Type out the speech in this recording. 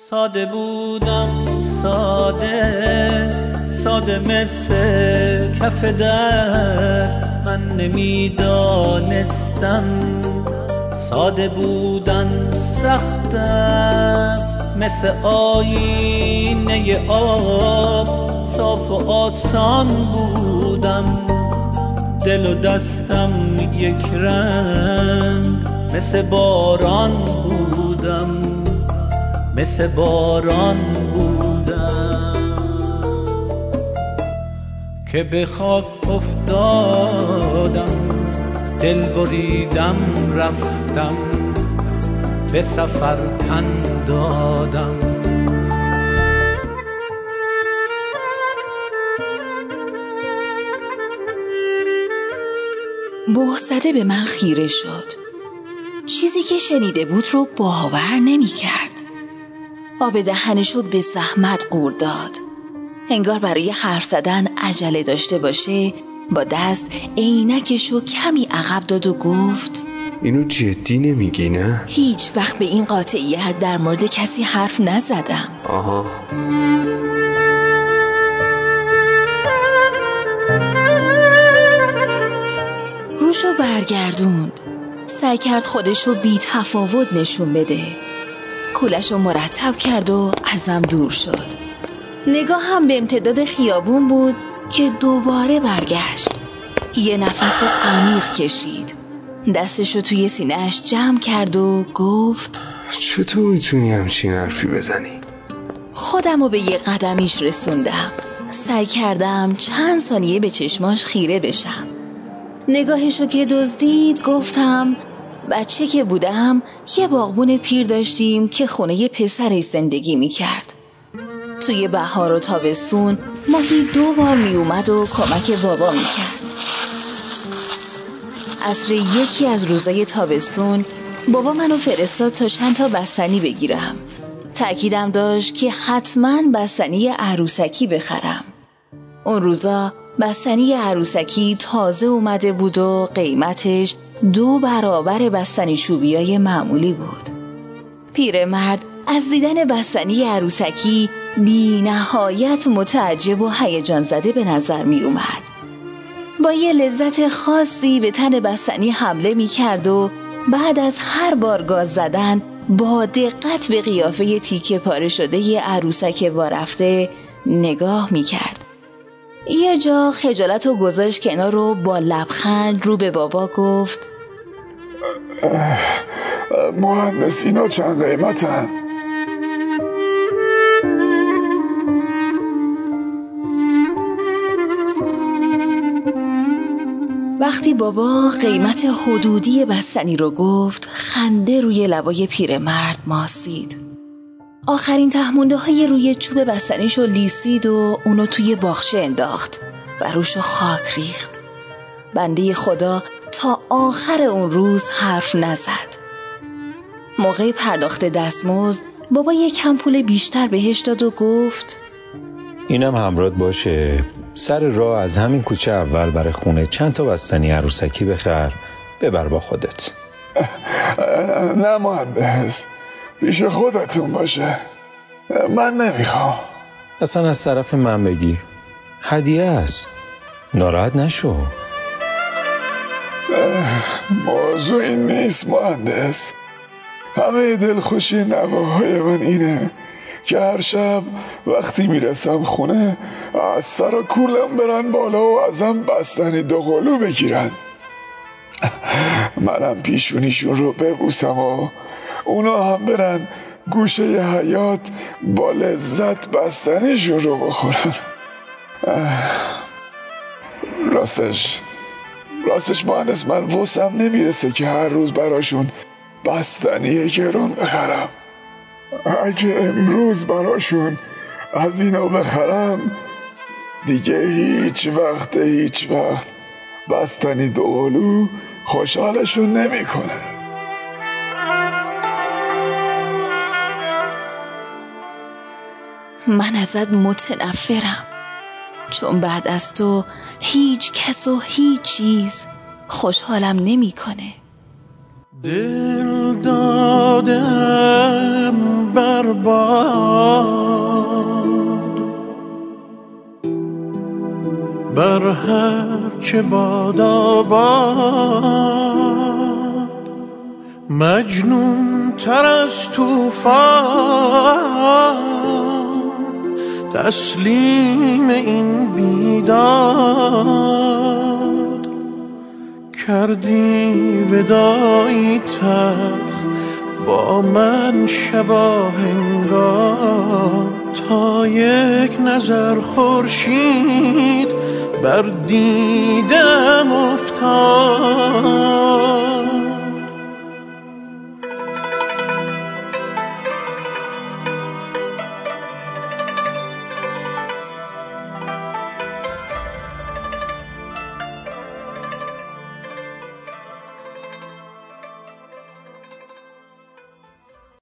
ساده بودم، ساده مثل کف دست. من نمیدانستم ساده بودن سخت است، مثل آینه آب صاف و آسان بودم. دل و دستم یک رنگ، مثل باران بودم، مثل باران بودم که به خاک افتادم. دل بریدم رفتم، به سفر تن دادم. بهزده به من خیره شد. چیزی که شنیده بود رو باور نمی کرد. آب دهنشو به زحمت قور داد. انگار برای حرف زدن عجله داشته باشه. با دست عینکشو کمی عقب داد و گفت اینو جدی نمیگی نه؟ هیچ وقت به این قاطعیت در مورد کسی حرف نزدم. آها. روشو برگردوند. سعی کرد خودشو بی تفاوت نشون بده. کولشو مرتب کرد و ازم دور شد. نگاه هم به امتداد خیابون بود که دوباره برگشت. یه نفس عمیق کشید. دستشو توی سینه‌اش جمع کرد و گفت چطور میتونی همچین حرفی بزنی؟ خودمو به یه قدمیش رسوندم. سعی کردم چند ثانیه به چشماش خیره بشم. نگاهشو که دزدید گفتم بچه که بودم یه باغبون پیر داشتیم که خونه پسرش زندگی میکرد. توی بهار و تابستون ماهی 2 بار میومد و کمک بابا میکرد. عصر یکی از روزای تابستون بابا منو فرستاد تا چند تا بستنی بگیرم. تأکیدم داشت که حتما بستنی عروسکی بخرم. اون روزا بستنی عروسکی تازه اومده بود و قیمتش 2 برابر بستنی چوبیای معمولی بود. پیرمرد از دیدن بستنی عروسکی بی نهایت متعجب و هیجان زده به نظر می اومد. با یه لذت خاصی به تن بستنی حمله می کرد و بعد از هر بار گاز زدن با دقت به قیافه تیکه پاره شده ی عروسک وارفته نگاه می کرد. یه جا خجالتو گذاشت کنار و با لبخند رو به بابا گفت مهندس اینا چند قیمتن؟ وقتی بابا قیمت حدودی بستنی رو گفت خنده روی لبای پیرمرد ماسید. آخرین تهمونده های روی چوب بستنیشو لیسید و اونو توی باغچه انداخت و روشو خاک ریخت. بنده خدا تا آخر اون روز حرف نزد. موقع پرداخت دستمزد بابا یک کم پول بیشتر بهش داد و گفت اینم همراهت باشه، سر راه از همین کوچه اول برای خونه چند تا بستنی عروسکی بخر ببر با خودت. نه مهندس، پیش خودتون باشه، من نمیخوام. اصلا از طرف من بگیر، هدیه است، ناراحت نشو. موضوع این نیست مهندس. همه دلخوشی نواهای من اینه که هر شب وقتی میرسم خونه از سر و کولم برن بالا و ازم بستنی 2 قلو بگیرن. منم پیشونیشون رو ببوسم و اونا هم برن گوشه حیاط با لذت بستنیشون رو بخورن. راستش مهندس من وسم نمیرسه که هر روز براشون بستنی گرون بخرم. اگه امروز براشون از اینا بخرم دیگه هیچ وقت بستنی 2 قلو خوشحالشون نمیکنه. من ازت متنفرم، چون بعد از تو هیچ کس و هیچ چیز خوشحالم نمیکنه. دل دادم برباد بر هر چه باد آباد، مجنون تر از طوفان تسلیم این بیداد. کردی ودایی تلخ با من شبا هنگام، تا یک نظر خورشید بر دیدم افتاد.